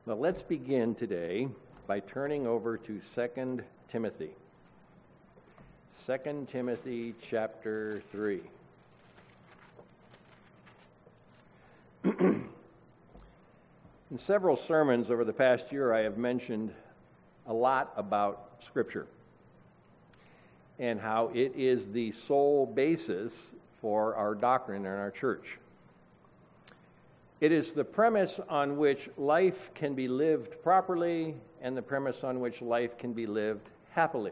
Well, let's begin today by turning over to 2 Timothy. 2 Timothy chapter 3. In several sermons over the past year, I have mentioned a lot about Scripture and how it is the sole basis for our doctrine in our church. It is the premise on which life can be lived properly and the premise on which life can be lived happily.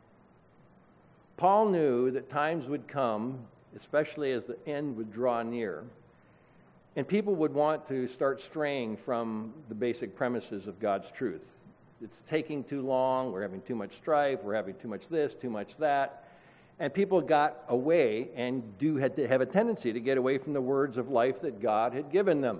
Paul knew that times would come, especially as the end would draw near, and people would want to start straying from the basic premises of God's truth. It's taking too long, we're having too much strife, we're having too much this, too much that. And people got away and have a tendency to get away from the words of life that God had given them.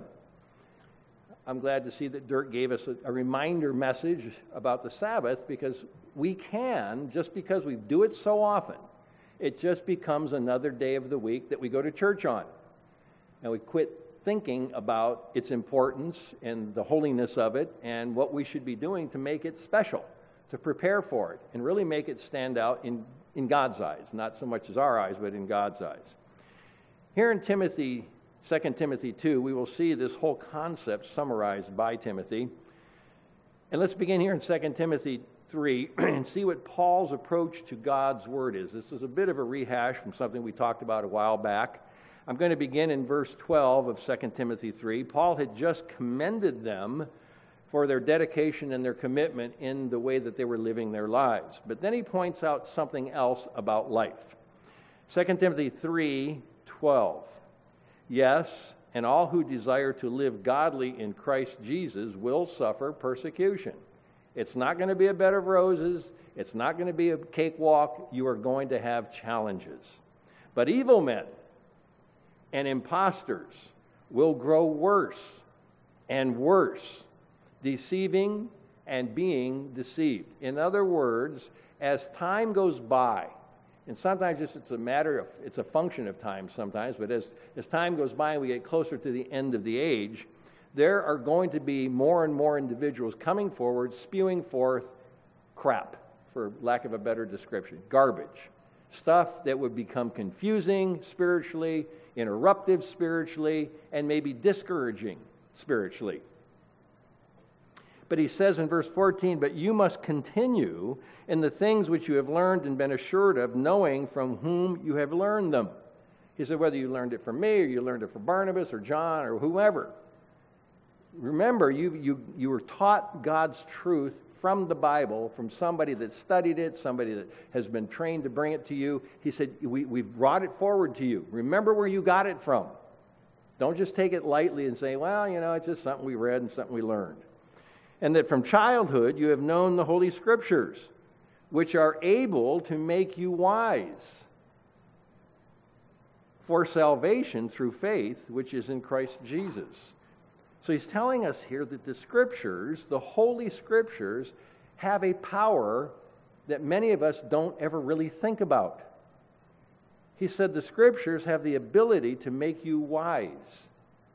I'm glad to see that Dirk gave us a reminder message about the Sabbath, because we can, just because we do it so often, it just becomes another day of the week that we go to church on. And we quit thinking about its importance and the holiness of it and what we should be doing to make it special, to prepare for it, and really make it stand out in God's eyes, not so much as our eyes, but in God's eyes. Here in 2 Timothy 2, we will see this whole concept summarized by Timothy. And let's begin here in 2 Timothy 3 and see what Paul's approach to God's word is. This is a bit of a rehash from something we talked about a while back. I'm going to begin in verse 12 of 2 Timothy 3. Paul had just commended them for their dedication and their commitment in the way that they were living their lives. But then he points out something else about life. 2 Timothy 3:12. Yes, and all who desire to live godly in Christ Jesus will suffer persecution. It's not going to be a bed of roses. It's not going to be a cakewalk. You are going to have challenges. But evil men and impostors will grow worse and worse, deceiving and being deceived. In other words, as time goes by, and sometimes it's a function of time sometimes, but as time goes by and we get closer to the end of the age, there are going to be more and more individuals coming forward, spewing forth crap, for lack of a better description, garbage, stuff that would become confusing spiritually, interruptive spiritually, and maybe discouraging spiritually. But he says in verse 14, but you must continue in the things which you have learned and been assured of, knowing from whom you have learned them. He said, whether you learned it from me or you learned it from Barnabas or John or whoever. Remember, you were taught God's truth from the Bible, from somebody that studied it, somebody that has been trained to bring it to you. He said, we've brought it forward to you. Remember where you got it from. Don't just take it lightly and say, well, it's just something we read and something we learned. And that from childhood you have known the Holy Scriptures, which are able to make you wise for salvation through faith, which is in Christ Jesus. So he's telling us here that the Scriptures, the Holy Scriptures, have a power that many of us don't ever really think about. He said the Scriptures have the ability to make you wise.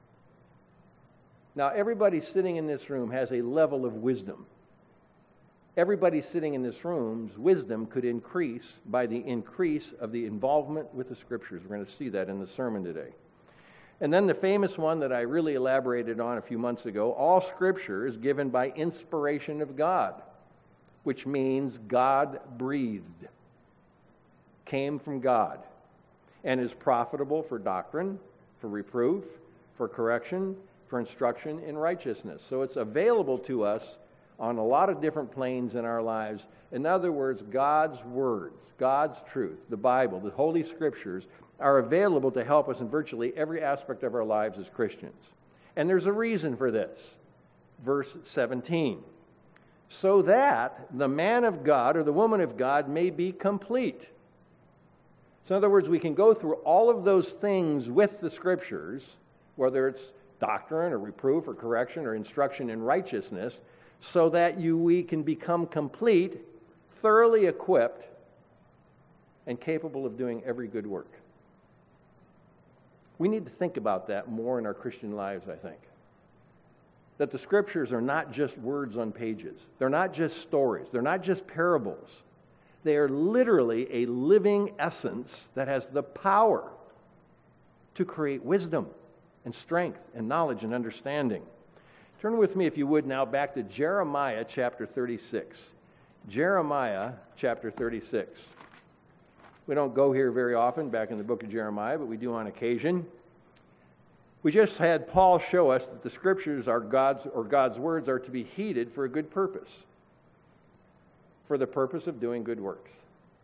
Now, everybody sitting in this room has a level of wisdom. Everybody sitting in this room's wisdom could increase by the increase of the involvement with the Scriptures. We're going to see that in the sermon today. And then the famous one that I really elaborated on a few months ago, all Scripture is given by inspiration of God, which means God-breathed, came from God, and is profitable for doctrine, for reproof, for correction, for instruction in righteousness. So it's available to us on a lot of different planes in our lives. In other words, God's words, God's truth, the Bible, the Holy Scriptures are available to help us in virtually every aspect of our lives as Christians. And there's a reason for this. Verse 17. So that the man of God or the woman of God may be complete. So in other words, we can go through all of those things with the Scriptures, whether it's doctrine or reproof or correction or instruction in righteousness, so that we can become complete, thoroughly equipped, and capable of doing every good work. We need to think about that more in our Christian lives, I think. that the Scriptures are not just words on pages. They're not just stories. They're not just parables. They are literally a living essence that has the power to create wisdom and strength and knowledge and understanding. Turn with me, if you would, now back to Jeremiah chapter 36. Jeremiah chapter 36. We don't go here very often back in the book of Jeremiah, but we do on occasion. We just had Paul show us that the Scriptures are God's words are to be heeded for a good purpose, for the purpose of doing good works.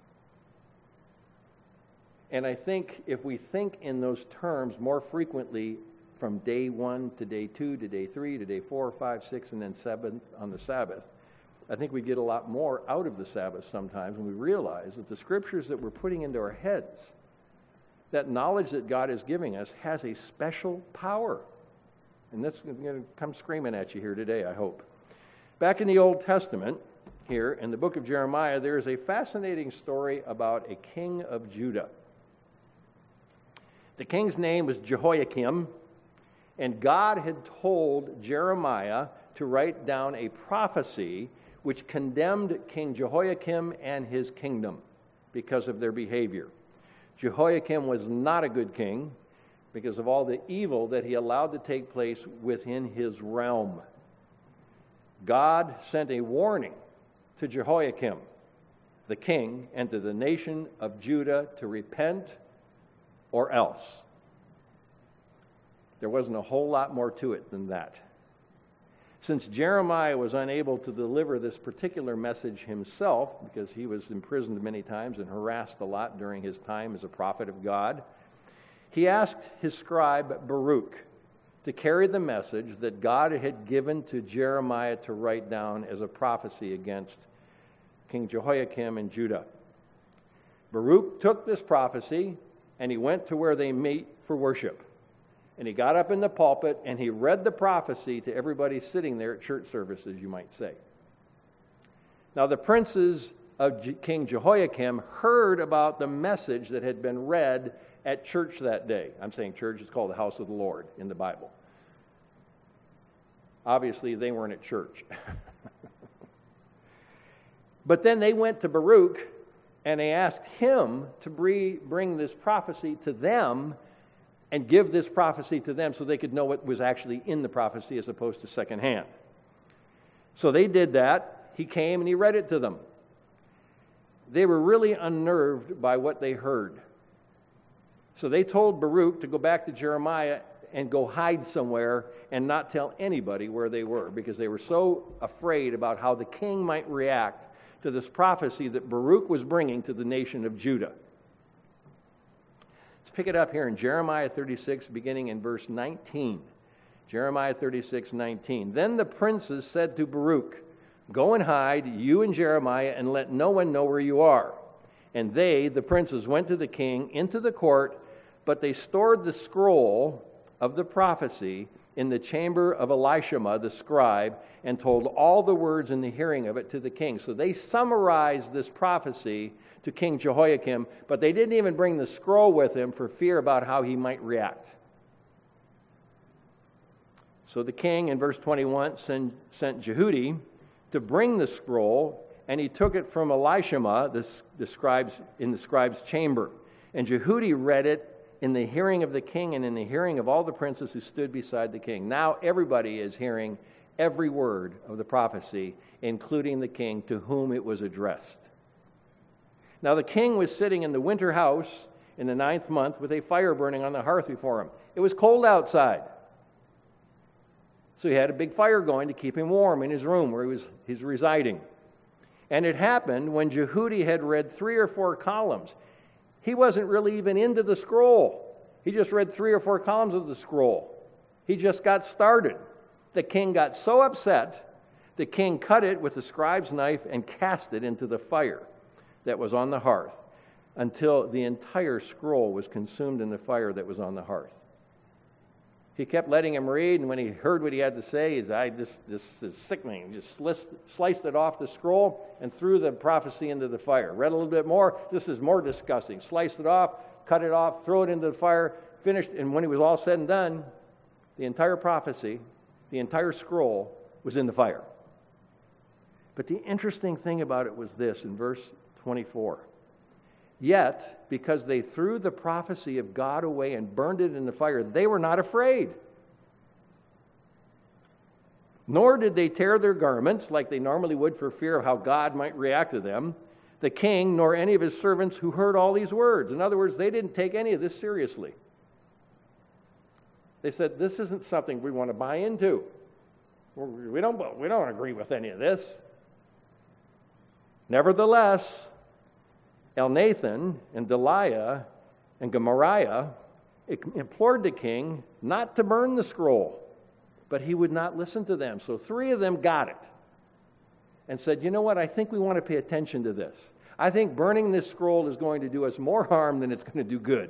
And I think if we think in those terms more frequently from day 1 to day 2 to day 3 to day 4, 5, 6, and then 7 on the Sabbath, I think we get a lot more out of the Sabbath sometimes when we realize that the Scriptures that we're putting into our heads, that knowledge that God is giving us, has a special power. And that's going to come screaming at you here today, I hope. Back in the Old Testament, here in the book of Jeremiah, there is a fascinating story about a king of Judah. The king's name was Jehoiakim, and God had told Jeremiah to write down a prophecy which condemned King Jehoiakim and his kingdom because of their behavior. Jehoiakim was not a good king because of all the evil that he allowed to take place within his realm. God sent a warning to Jehoiakim, the king, and to the nation of Judah to repent or else. There wasn't a whole lot more to it than that. Since Jeremiah was unable to deliver this particular message himself, because he was imprisoned many times and harassed a lot during his time as a prophet of God, he asked his scribe Baruch to carry the message that God had given to Jeremiah to write down as a prophecy against King Jehoiakim and Judah. Baruch took this prophecy and he went to where they meet for worship. And he got up in the pulpit and he read the prophecy to everybody sitting there at church services, you might say. Now the princes of King Jehoiakim heard about the message that had been read at church that day. I'm saying church, it's called the house of the Lord in the Bible. Obviously, they weren't at church. But then they went to Baruch and they asked him to bring this prophecy to them and give this prophecy to them so they could know what was actually in the prophecy as opposed to secondhand. So they did that. He came and he read it to them. They were really unnerved by what they heard. So they told Baruch to go back to Jeremiah and go hide somewhere and not tell anybody where they were because they were so afraid about how the king might react to this prophecy that Baruch was bringing to the nation of Judah. Let's pick it up here in Jeremiah 36, beginning in verse 19. Jeremiah 36, 19. Then the princes said to Baruch, "Go and hide, you and Jeremiah, and let no one know where you are." And they, the princes, went to the king into the court, but they stored the scroll of the prophecy in the chamber of Elishama, the scribe, and told all the words in the hearing of it to the king. So they summarized this prophecy to King Jehoiakim, but they didn't even bring the scroll with him for fear about how he might react. So the king, in verse 21, sent Jehudi to bring the scroll, and he took it from Elishama, the scribe's, in the scribe's chamber. And Jehudi read it in the hearing of the king and in the hearing of all the princes who stood beside the king. Now everybody is hearing every word of the prophecy, including the king to whom it was addressed. Now the king was sitting in the winter house in the 9th month with a fire burning on the hearth before him. It was cold outside. So he had a big fire going to keep him warm in his room where he's residing. And it happened when Jehudi had read 3 or 4 columns. He wasn't really even into the scroll. He just read 3 or 4 columns of the scroll. He just got started. The king got so upset, the king cut it with the scribe's knife and cast it into the fire that was on the hearth until the entire scroll was consumed in the fire that was on the hearth. He kept letting him read, and when he heard what he had to say, his eye, this is sickening. He just sliced it off the scroll and threw the prophecy into the fire. Read a little bit more. This is more disgusting. Sliced it off, cut it off, throw it into the fire, finished. And when he was all said and done, the entire prophecy The entire scroll was in the fire. But the interesting thing about it was this in verse 24. Yet, because they threw the prophecy of God away and burned it in the fire, they were not afraid. Nor did they tear their garments like they normally would for fear of how God might react to them, the king, nor any of his servants who heard all these words. In other words, they didn't take any of this seriously. They said, this isn't something we want to buy into. We don't agree with any of this. Nevertheless, Elnathan and Delaiah and Gemariah implored the king not to burn the scroll, but he would not listen to them. So 3 of them got it and said, you know what, I think we want to pay attention to this. I think burning this scroll is going to do us more harm than it's going to do good.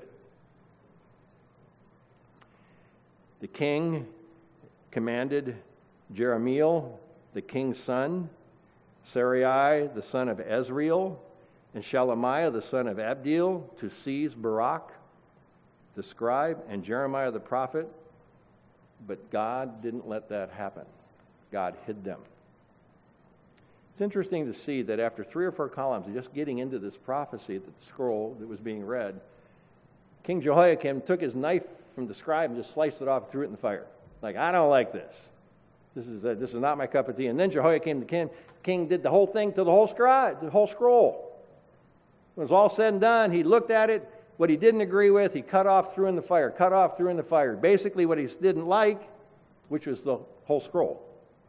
The king commanded Jerahmeel, the king's son, Sarai, the son of Ezriel, and Shelemiah, the son of Abdeel, to seize Baruch, the scribe, and Jeremiah the prophet. But God didn't let that happen. God hid them. It's interesting to see that after 3 or 4 columns, just getting into this prophecy, that the scroll that was being read, King Jehoiakim took his knife from the scribe and just sliced it off and threw it in the fire. Like, I don't like this. This is not my cup of tea. And then Jehoiakim, the king did the whole thing to the whole scroll. When it was all said and done, he looked at it. What he didn't agree with, he cut off, threw in the fire. Basically, what he didn't like, which was the whole scroll.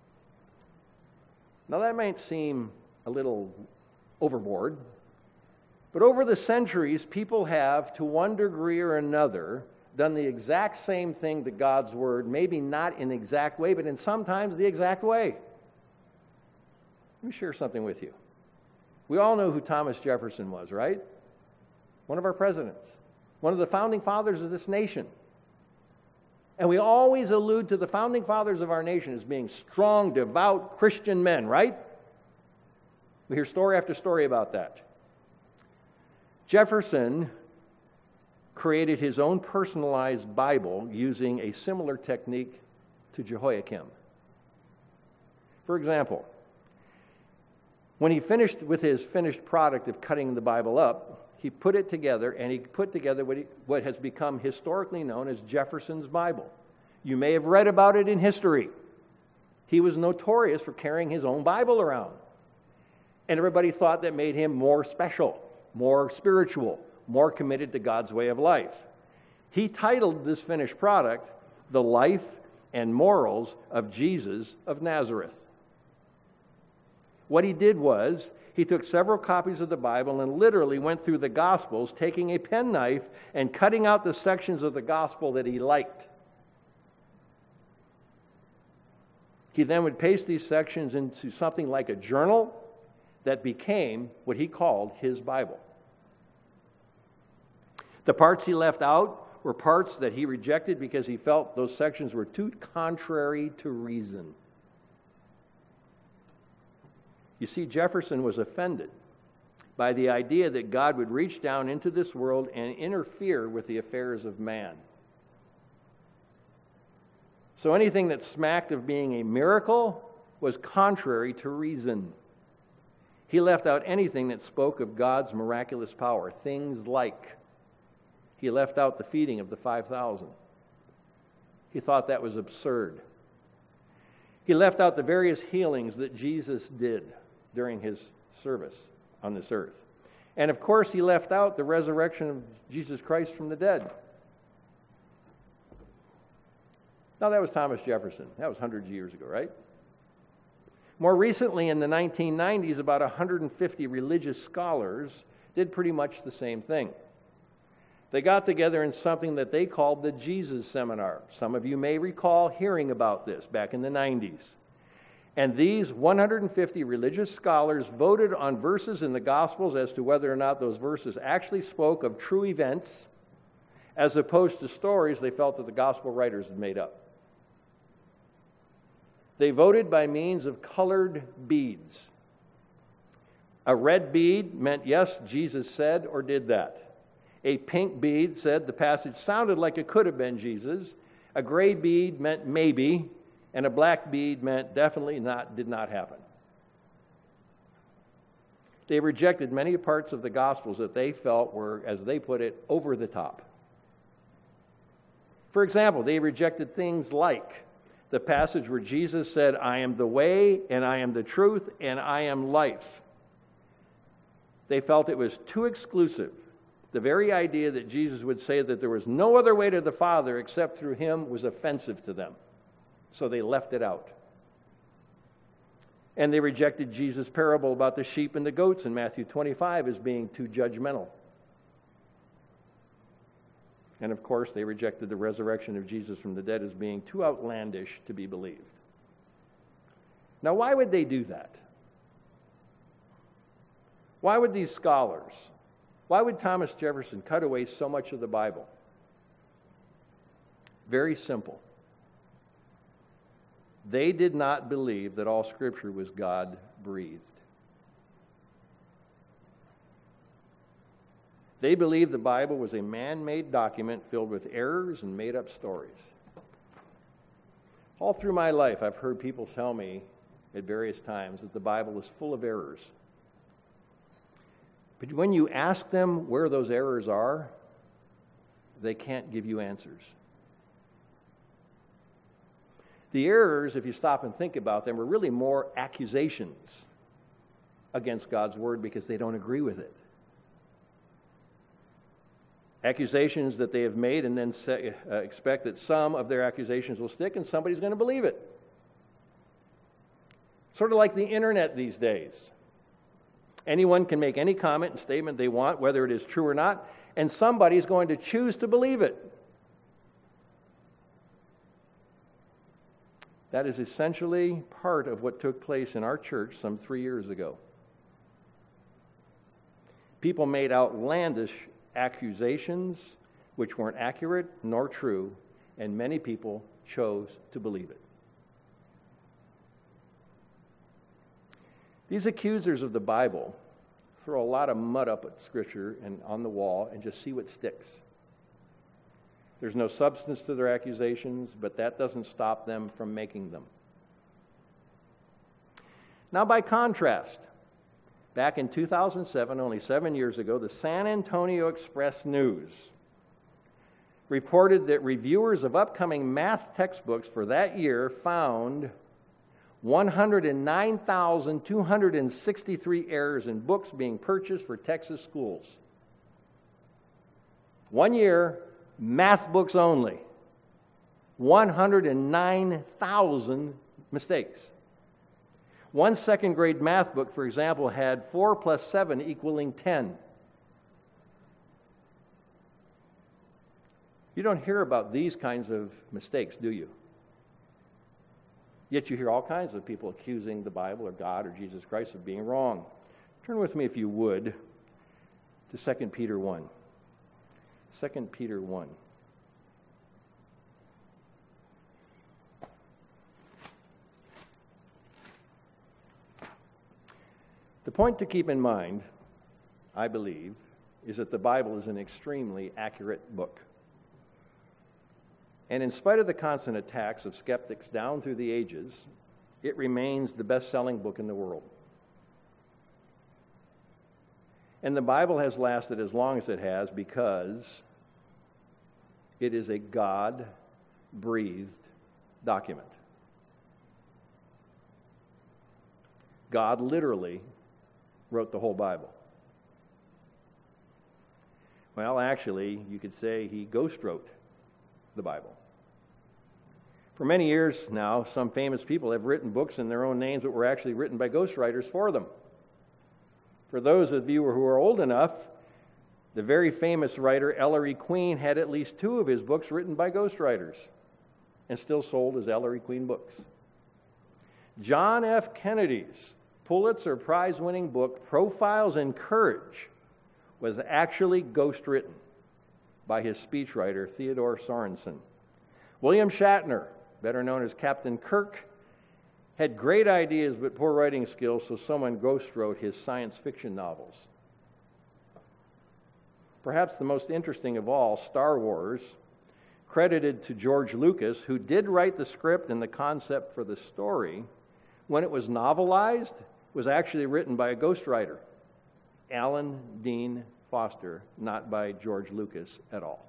Now, that might seem a little overboard, but over the centuries, people have, to one degree or another, done the exact same thing to God's Word, maybe not in the exact way, but in sometimes the exact way. Let me share something with you. We all know who Thomas Jefferson was, right? One of our presidents, one of the founding fathers of this nation. And we always allude to the founding fathers of our nation as being strong, devout Christian men, right? We hear story after story about that. Jefferson created his own personalized Bible using a similar technique to Jehoiakim. For example, when he finished with his finished product of cutting the Bible up, he put it together, and he put together what has become historically known as Jefferson's Bible. You may have read about it in history. He was notorious for carrying his own Bible around. And everybody thought that made him more special, more spiritual, more committed to God's way of life. He titled this finished product, The Life and Morals of Jesus of Nazareth. What he did was, he took several copies of the Bible and literally went through the Gospels, taking a penknife and cutting out the sections of the Gospel that he liked. He then would paste these sections into something like a journal that became what he called his Bible. The parts he left out were parts that he rejected because he felt those sections were too contrary to reason. You see, Jefferson was offended by the idea that God would reach down into this world and interfere with the affairs of man. So anything that smacked of being a miracle was contrary to reason. He left out anything that spoke of God's miraculous power, things like he left out the feeding of the 5,000. He thought that was absurd. He left out the various healings that Jesus did during his service on this earth. And of course, he left out the resurrection of Jesus Christ from the dead. Now, that was Thomas Jefferson. That was hundreds of years ago, right? More recently, in the 1990s, about 150 religious scholars did pretty much the same thing. They got together in something that they called the Jesus Seminar. Some of you may recall hearing about this back in the 90s. And these 150 religious scholars voted on verses in the Gospels as to whether or not those verses actually spoke of true events, as opposed to stories they felt that the Gospel writers had made up. They voted by means of colored beads. A red bead meant, yes, Jesus said or did that. A pink bead said the passage sounded like it could have been Jesus. A gray bead meant maybe. and a black bead meant definitely not, did not happen. They rejected many parts of the Gospels that they felt were, as they put it, over the top. For example, they rejected things like the passage where Jesus said, "I am the way, and I am the truth, and I am life." They felt it was too exclusive. The very idea that Jesus would say that there was no other way to the Father except through him was offensive to them. So they left it out. And they rejected Jesus' parable about the sheep and the goats in Matthew 25 as being too judgmental. And of course, they rejected the resurrection of Jesus from the dead as being too outlandish to be believed. Now, why would they do that? Why would these scholars, why would Thomas Jefferson cut away so much of the Bible? Very simple. They did not believe that all Scripture was God-breathed. They believed the Bible was a man-made document filled with errors and made-up stories. All through my life, I've heard people tell me at various times that the Bible is full of errors. But when you ask them where those errors are, they can't give you answers. The errors, if you stop and think about them, are really more accusations against God's Word because they don't agree with it. Accusations that they have made and then expect that some of their accusations will stick and somebody's going to believe it. Sort of like the internet these days. Anyone can make any comment and statement they want, whether it is true or not, and somebody's going to choose to believe it. That is essentially part of what took place in our church some 3 years ago. People made outlandish accusations which weren't accurate nor true, and many people chose to believe it. These accusers of the Bible throw a lot of mud up at Scripture and on the wall and just see what sticks. There's no substance to their accusations, but that doesn't stop them from making them. Now, by contrast, back in 2007, only 7 years ago, the San Antonio Express-News reported that reviewers of upcoming math textbooks for that year found 109,263 errors in books being purchased for Texas schools. 1 year, math books only. 109,000 mistakes. One second grade math book, for example, had 4 plus 7 equaling 10. You don't hear about these kinds of mistakes, do you? Yet you hear all kinds of people accusing the Bible or God or Jesus Christ of being wrong. Turn with me, if you would, to 2 Peter 1. 2 Peter 1. The point to keep in mind, I believe, is that the Bible is an extremely accurate book. And in spite of the constant attacks of skeptics down through the ages, it remains the best-selling book in the world. And the Bible has lasted as long as it has because it is a God-breathed document. God literally wrote the whole Bible. Well, actually, you could say he ghost wrote the Bible. For many years now, some famous people have written books in their own names that were actually written by ghostwriters for them. For those of you who are old enough, the very famous writer Ellery Queen had at least 2 of his books written by ghostwriters and still sold as Ellery Queen books. John F. Kennedy's Pulitzer Prize-winning book, Profiles in Courage, was actually ghost-written by his speechwriter, Theodore Sorensen. William Shatner, better known as Captain Kirk, had great ideas but poor writing skills, so someone ghost-wrote his science fiction novels. Perhaps the most interesting of all, Star Wars, credited to George Lucas, who did write the script and the concept for the story, when it was novelized, was actually written by a ghostwriter, Alan Dean Foster, not by George Lucas at all.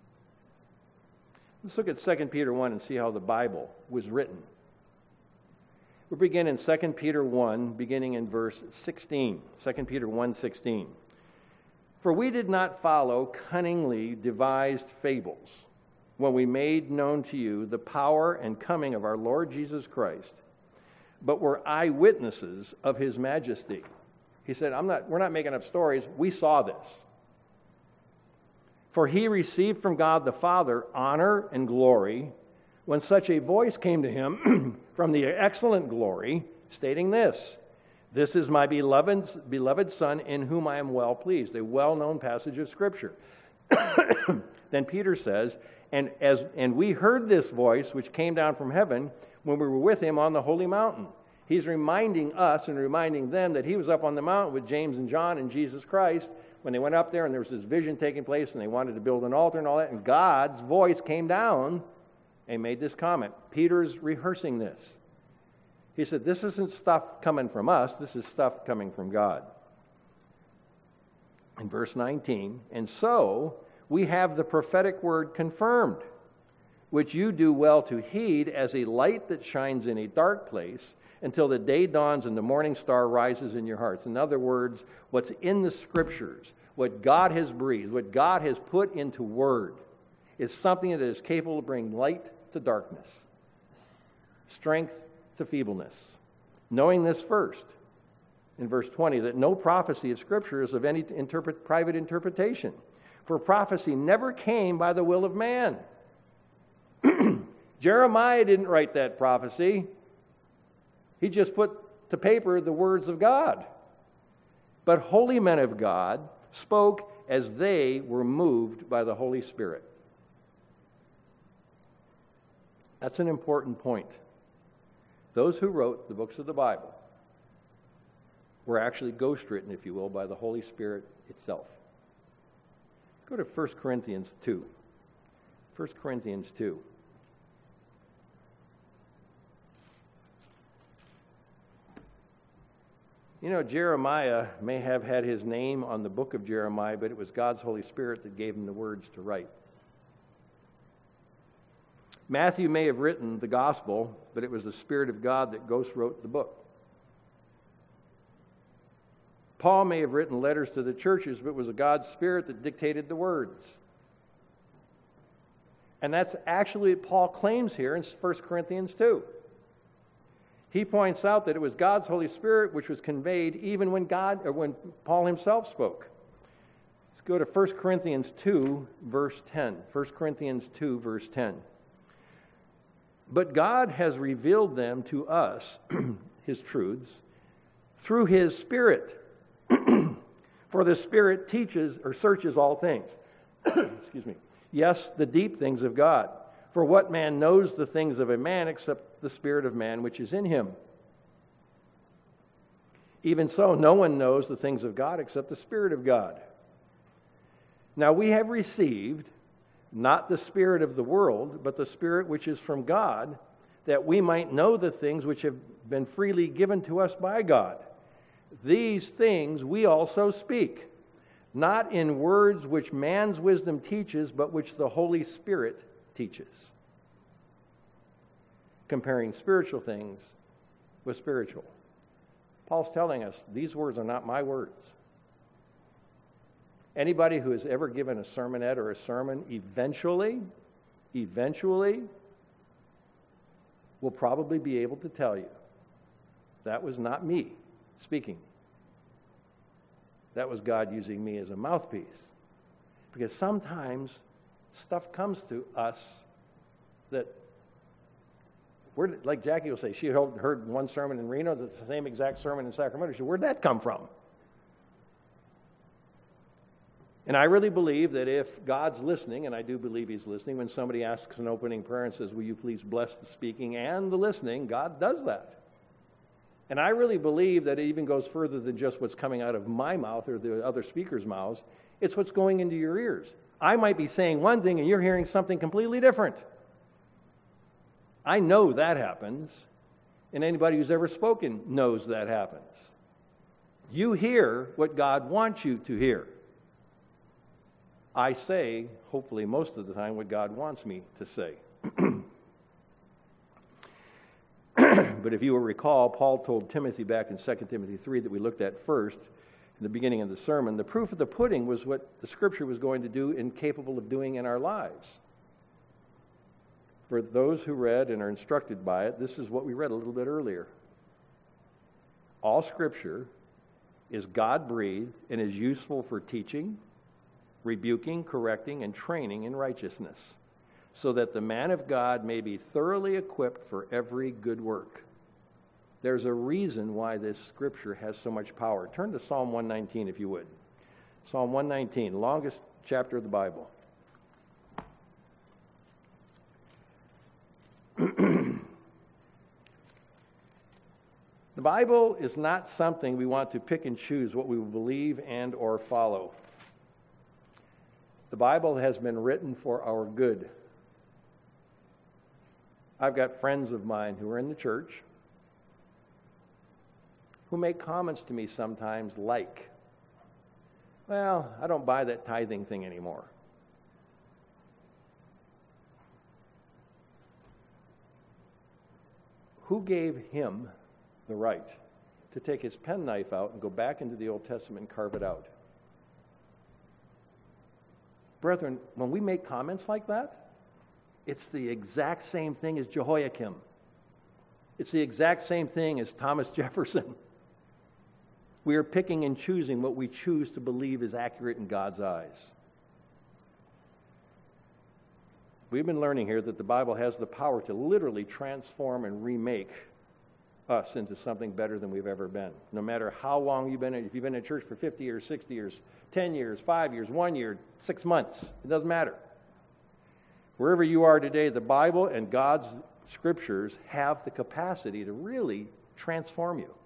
Let's look at 2 Peter 1 and see how the Bible was written. We'll begin in 2 Peter 1, beginning in verse 16. 2 Peter 1:16. For we did not follow cunningly devised fables when we made known to you the power and coming of our Lord Jesus Christ, but were eyewitnesses of his majesty. He said, we're not making up stories. We saw this. For he received from God the Father honor and glory when such a voice came to him from the excellent glory, stating this, this is my beloved Son in whom I am well pleased, a well-known passage of Scripture. Then Peter says, and we heard this voice which came down from heaven when we were with him on the holy mountain. He's reminding us and reminding them that he was up on the mountain with James and John and Jesus Christ when they went up there, and there was this vision taking place, and they wanted to build an altar and all that, and God's voice came down and made this comment. Peter's rehearsing this. He said, this isn't stuff coming from us, this is stuff coming from God. In verse 19, and so we have the prophetic word confirmed, which you do well to heed as a light that shines in a dark place until the day dawns and the morning star rises in your hearts. In other words, what's in the Scriptures, what God has breathed, what God has put into word, is something that is capable of bringing light to darkness, strength to feebleness. Knowing this first, in verse 20, that no prophecy of Scripture is of any private interpretation. For prophecy never came by the will of man. Jeremiah didn't write that prophecy. He just put to paper the words of God. But holy men of God spoke as they were moved by the Holy Spirit. That's an important point. Those who wrote the books of the Bible were actually ghostwritten, if you will, by the Holy Spirit itself. Go to 1 Corinthians 2. 1 Corinthians 2. You know, Jeremiah may have had his name on the book of Jeremiah, but it was God's Holy Spirit that gave him the words to write. Matthew may have written the gospel, but it was the Spirit of God that ghost-wrote the book. Paul may have written letters to the churches, but it was God's Spirit that dictated the words. And that's actually what Paul claims here in 1 Corinthians 2. He points out that it was God's Holy Spirit which was conveyed even when Paul himself spoke. Let's go to 1 Corinthians 2, verse 10. 1 Corinthians 2, verse 10. But God has revealed them to us, his truths, through his Spirit. For the Spirit teaches or searches all things. Excuse me. Yes, the deep things of God. For what man knows the things of a man except the spirit of man which is in him? Even so, no one knows the things of God except the Spirit of God. Now we have received not the spirit of the world, but the Spirit which is from God, that we might know the things which have been freely given to us by God. These things we also speak, not in words which man's wisdom teaches, but which the Holy Spirit teaches. Comparing spiritual things with spiritual. Paul's telling us these words are not my words. Anybody who has ever given a sermonette or a sermon eventually will probably be able to tell you that was not me speaking. That was God using me as a mouthpiece. Because sometimes stuff comes to us that, like Jackie will say, she heard one sermon in Reno, it's the same exact sermon in Sacramento. She said, where'd that come from? And I really believe that if God's listening, and I do believe he's listening, when somebody asks an opening prayer and says, will you please bless the speaking and the listening, God does that. And I really believe that it even goes further than just what's coming out of my mouth or the other speakers' mouths. It's what's going into your ears. I might be saying one thing and you're hearing something completely different. I know that happens, and anybody who's ever spoken knows that happens. You hear what God wants you to hear. I say, hopefully most of the time, what God wants me to say. But if you will recall, Paul told Timothy back in 2 Timothy 3 that we looked at first, in the beginning of the sermon, the proof of the pudding was what the Scripture was going to do and capable of doing in our lives. For those who read and are instructed by it, this is what we read a little bit earlier. All Scripture is God-breathed and is useful for teaching, rebuking, correcting, and training in righteousness, so that the man of God may be thoroughly equipped for every good work. There's a reason why this Scripture has so much power. Turn to Psalm 119, if you would. Psalm 119, longest chapter of the Bible. The Bible is not something we want to pick and choose what we will believe and or follow. The Bible has been written for our good. I've got friends of mine who are in the church who make comments to me sometimes like, well, I don't buy that tithing thing anymore. Who gave him the right to take his penknife out and go back into the Old Testament and carve it out? Brethren, when we make comments like that, it's the exact same thing as Jehoiakim. It's the exact same thing as Thomas Jefferson. We are picking and choosing what we choose to believe is accurate in God's eyes. We've been learning here that the Bible has the power to literally transform and remake us into something better than we've ever been. No matter how long you've been in, if you've been in church for 50 years, 60 years, 10 years, 5 years, 1 year, 6 months, it doesn't matter. Wherever you are today, the Bible and God's Scriptures have the capacity to really transform you.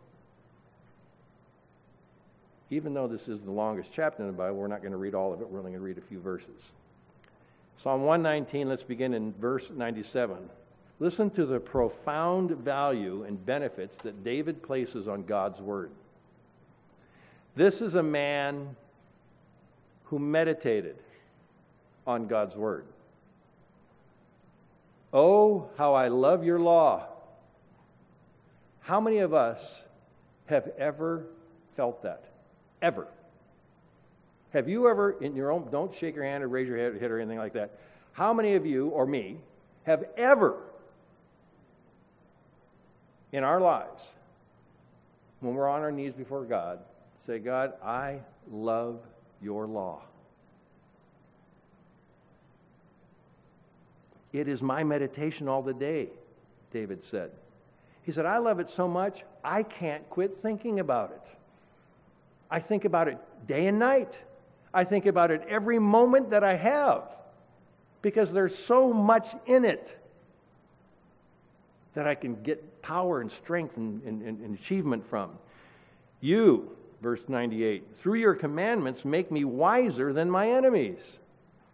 Even though this is the longest chapter in the Bible, we're not going to read all of it. We're only going to read a few verses. Psalm 119, let's begin in verse 97. Listen to the profound value and benefits that David places on God's Word. This is a man who meditated on God's Word. Oh, how I love your law. How many of us have ever felt that? Ever? Have you ever, in your own, don't shake your hand or raise your head or anything like that. How many of you, or me, have ever, in our lives, when we're on our knees before God, say, God, I love your law. It is my meditation all the day, David said. He said, I love it so much, I can't quit thinking about it. I think about it day and night. I think about it every moment that I have because there's so much in it that I can get power and strength and achievement from. You, verse 98, through your commandments make me wiser than my enemies,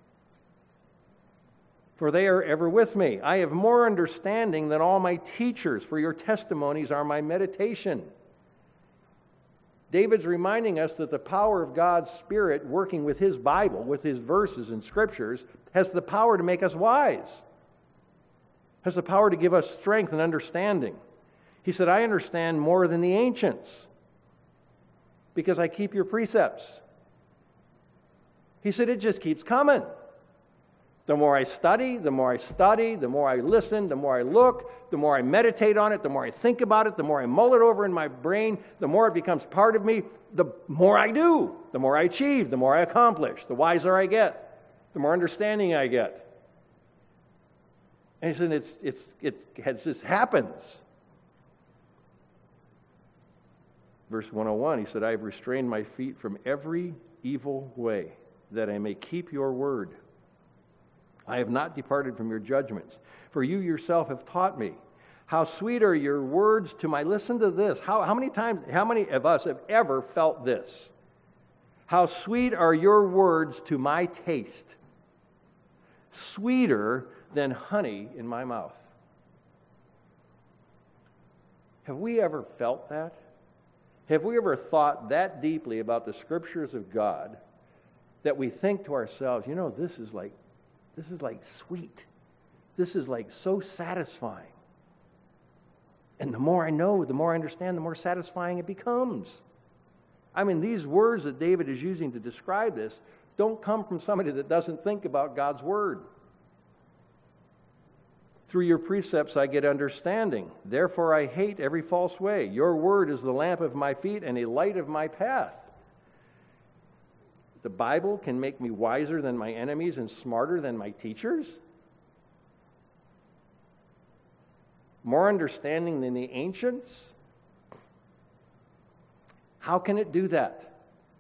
for they are ever with me. I have more understanding than all my teachers, for your testimonies are my meditation. David's reminding us that the power of God's Spirit working with his Bible, with his verses and scriptures, has the power to make us wise, has the power to give us strength and understanding. He said, I understand more than the ancients because I keep your precepts. He said, it just keeps coming. The more I study, the more I listen, the more I look, the more I meditate on it, the more I think about it, the more I mull it over in my brain, the more it becomes part of me, the more I do, the more I achieve, the more I accomplish, the wiser I get, the more understanding I get. And he said, it just happens. Verse 101, he said, I have restrained my feet from every evil way, that I may keep your word. I have not departed from your judgments, for you yourself have taught me. How sweet are your words to my, listen to this. How many of us have ever felt this? How sweet are your words to my taste, sweeter than honey in my mouth. Have we ever felt that? Have we ever thought that deeply about the scriptures of God that we think to ourselves, this is like sweet. This is like so satisfying. And the more I know, the more I understand, the more satisfying it becomes. I mean, these words that David is using to describe this don't come from somebody that doesn't think about God's word. Through your precepts I get understanding. Therefore I hate every false way. Your word is the lamp of my feet and a light of my path. The Bible can make me wiser than my enemies and smarter than my teachers? More understanding than the ancients? How can it do that?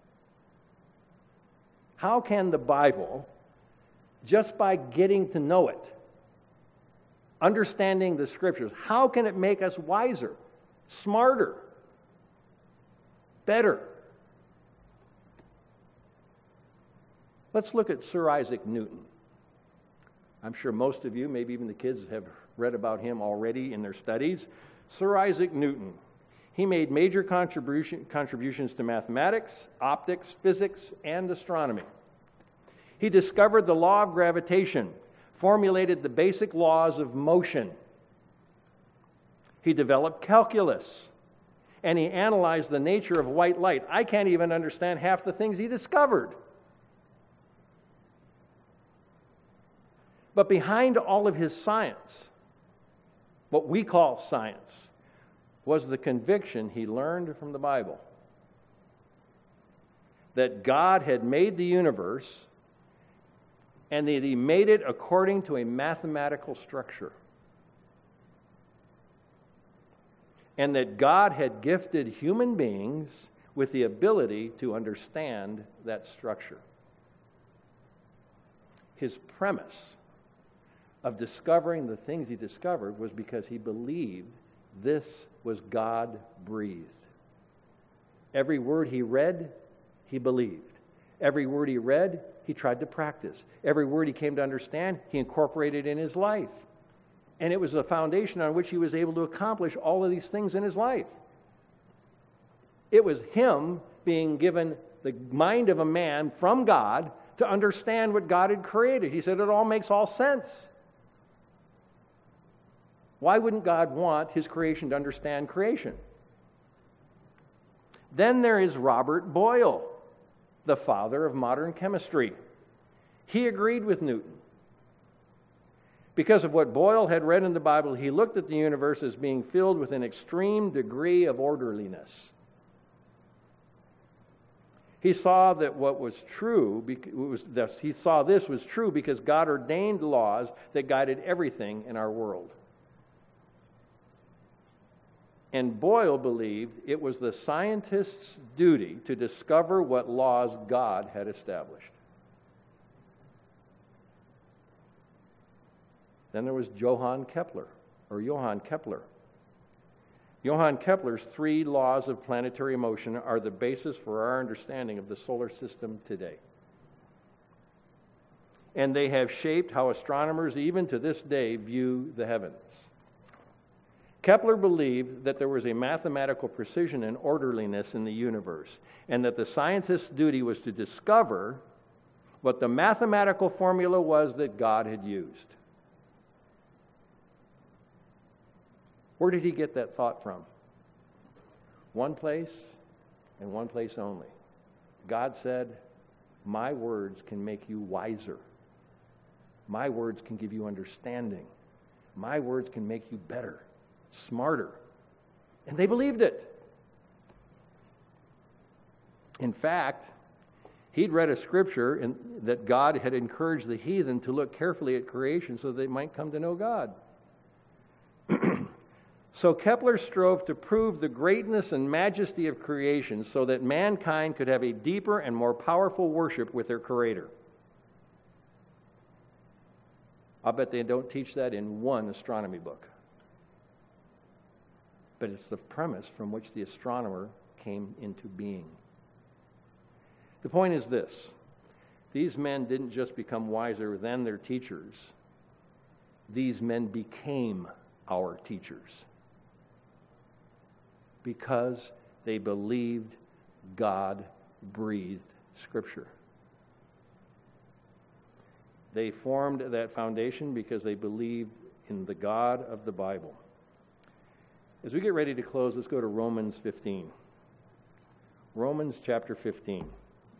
How can the Bible, just by getting to know it, understanding the scriptures, how can it make us wiser, smarter, better? Let's look at Sir Isaac Newton. I'm sure most of you, maybe even the kids, have read about him already in their studies. Sir Isaac Newton. He made major contributions to mathematics, optics, physics, and astronomy. He discovered the law of gravitation, formulated the basic laws of motion. He developed calculus, and he analyzed the nature of white light. I can't even understand half the things he discovered. But behind all of his science, what we call science, was the conviction he learned from the Bible that God had made the universe and that he made it according to a mathematical structure. And that God had gifted human beings with the ability to understand that structure. His premise of discovering the things he discovered was because he believed this was God-breathed. Every word he read, he believed. Every word he read, he tried to practice. Every word he came to understand, he incorporated in his life. And it was the foundation on which he was able to accomplish all of these things in his life. It was him being given the mind of a man from God to understand what God had created. He said it all makes all sense. Why wouldn't God want his creation to understand creation? Then there is Robert Boyle, the father of modern chemistry. He agreed with Newton. Because of what Boyle had read in the Bible, he looked at the universe as being filled with an extreme degree of orderliness. He saw that what was true, he saw this was true because God ordained laws that guided everything in our world. And Boyle believed it was the scientist's duty to discover what laws God had established. Then there was Johann Kepler. Johann Kepler's 3 laws of planetary motion are the basis for our understanding of the solar system today. And they have shaped how astronomers, even to this day, view the heavens. Kepler believed that there was a mathematical precision and orderliness in the universe, and that the scientist's duty was to discover what the mathematical formula was that God had used. Where did he get that thought from? One place and one place only. God said, "My words can make you wiser. My words can give you understanding. My words can make you better, smarter." And they believed it. In fact, he'd read a scripture that God had encouraged the heathen to look carefully at creation so they might come to know God. So Kepler strove to prove the greatness and majesty of creation so that mankind could have a deeper and more powerful worship with their Creator. I'll bet they don't teach that in one astronomy book. But it's the premise from which the astronomer came into being. The point is this: These men didn't just become wiser than their teachers. These men became our teachers because they believed God-breathed Scripture. They formed that foundation because they believed in the God of the Bible. As we get ready to close, let's go to Romans 15. Romans chapter 15.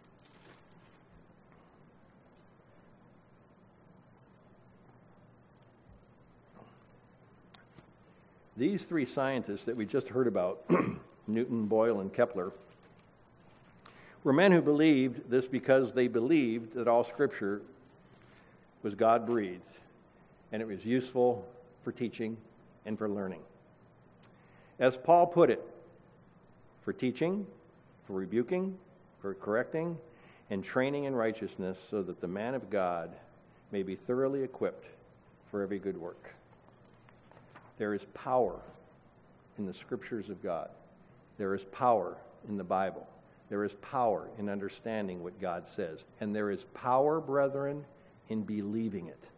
These three scientists that we just heard about, Newton, Boyle, and Kepler, were men who believed this because they believed that all Scripture was God-breathed, and it was useful for teaching and for learning. As Paul put it, for teaching, for rebuking, for correcting, and training in righteousness, so that the man of God may be thoroughly equipped for every good work. There is power in the Scriptures of God. There is power in the Bible. There is power in understanding what God says. And there is power, brethren, in believing it.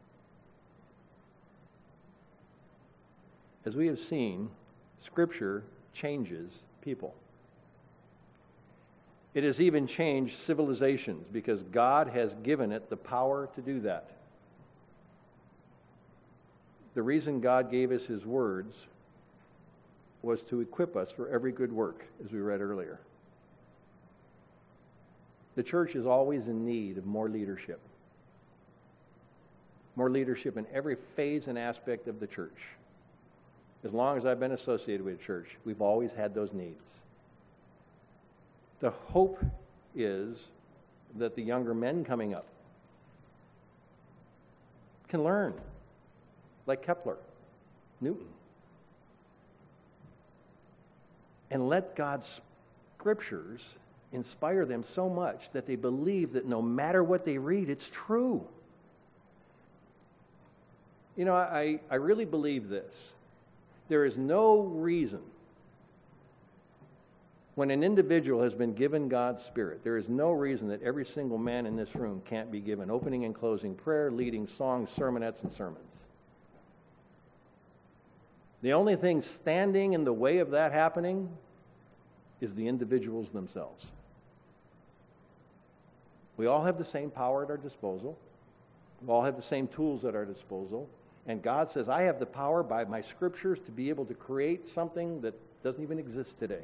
As we have seen, Scripture changes people. It has even changed civilizations because God has given it the power to do that. The reason God gave us His words was to equip us for every good work, as we read earlier. The church is always in need of more leadership. More leadership in every phase and aspect of the church. As long as I've been associated with the church, we've always had those needs. The hope is that the younger men coming up can learn, like Kepler, Newton, and let God's Scriptures inspire them so much that they believe that no matter what they read, it's true. You know, I really believe this. There is no reason when an individual has been given God's Spirit, there is no reason that every single man in this room can't be given opening and closing prayer, leading songs, sermonettes, and sermons. The only thing standing in the way of that happening is the individuals themselves. We all have the same power at our disposal. We all have the same tools at our disposal. And God says, I have the power by my Scriptures to be able to create something that doesn't even exist today.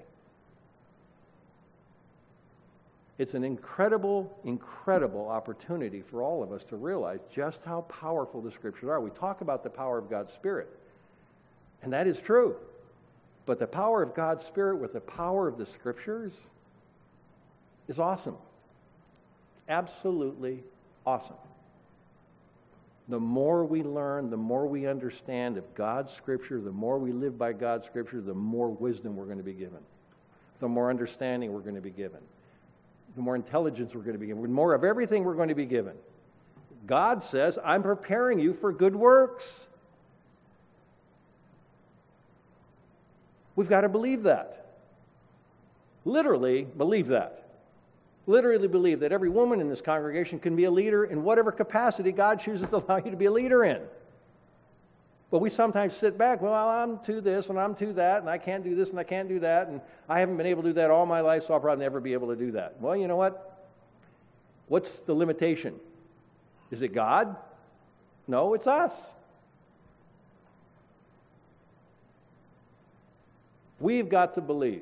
It's an incredible, incredible opportunity for all of us to realize just how powerful the Scriptures are. We talk about the power of God's Spirit, and that is true. But the power of God's Spirit with the power of the Scriptures is awesome. Absolutely awesome. The more we learn, the more we understand of God's Scripture, the more we live by God's Scripture, the more wisdom we're going to be given. The more understanding we're going to be given. The more intelligence we're going to be given. The more of everything we're going to be given. God says, I'm preparing you for good works. We've got to believe that. Literally believe that. Literally believe that every woman in this congregation can be a leader in whatever capacity God chooses to allow you to be a leader in. But we sometimes sit back, well, I'm to this and I'm to that, and I can't do this and I can't do that, and I haven't been able to do that all my life, so I'll probably never be able to do that. Well, you know what? What's the limitation? Is it God? No, it's us. We've got to believe.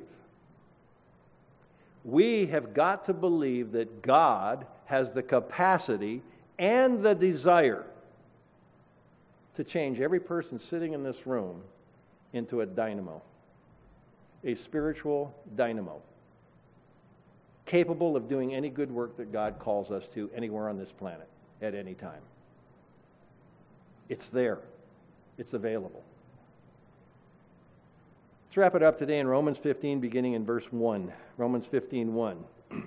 We have got to believe that God has the capacity and the desire to change every person sitting in this room into a dynamo, a spiritual dynamo, capable of doing any good work that God calls us to anywhere on this planet at any time. It's there. It's available. Let's wrap it up today in Romans 15, beginning in verse 1. Romans 15:1.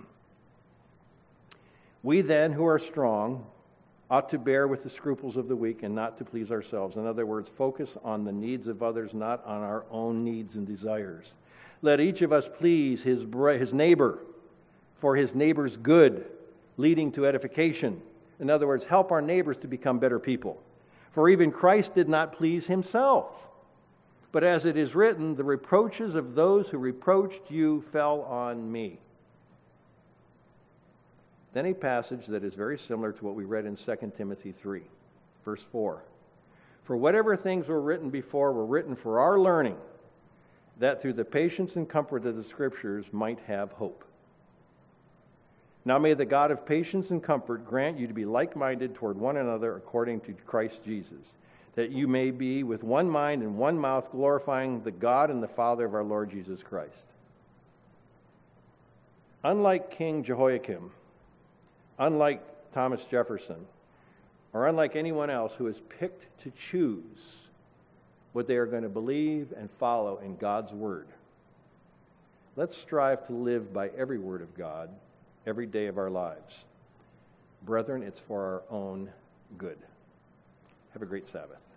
We then, who are strong, ought to bear with the scruples of the weak and not to please ourselves. In other words, focus on the needs of others, not on our own needs and desires. Let each of us please his neighbor for his neighbor's good, leading to edification. In other words, help our neighbors to become better people. For even Christ did not please himself. But as it is written, the reproaches of those who reproached you fell on me. Then a passage that is very similar to what we read in 2 Timothy 3, verse 4. For whatever things were written before were written for our learning, that through the patience and comfort of the Scriptures might have hope. Now may the God of patience and comfort grant you to be like-minded toward one another according to Christ Jesus, that you may be with one mind and one mouth glorifying the God and the Father of our Lord Jesus Christ. Unlike King Jehoiakim, unlike Thomas Jefferson, or unlike anyone else who is picked to choose what they are going to believe and follow in God's Word, let's strive to live by every word of God every day of our lives. Brethren, it's for our own good. Have a great Sabbath.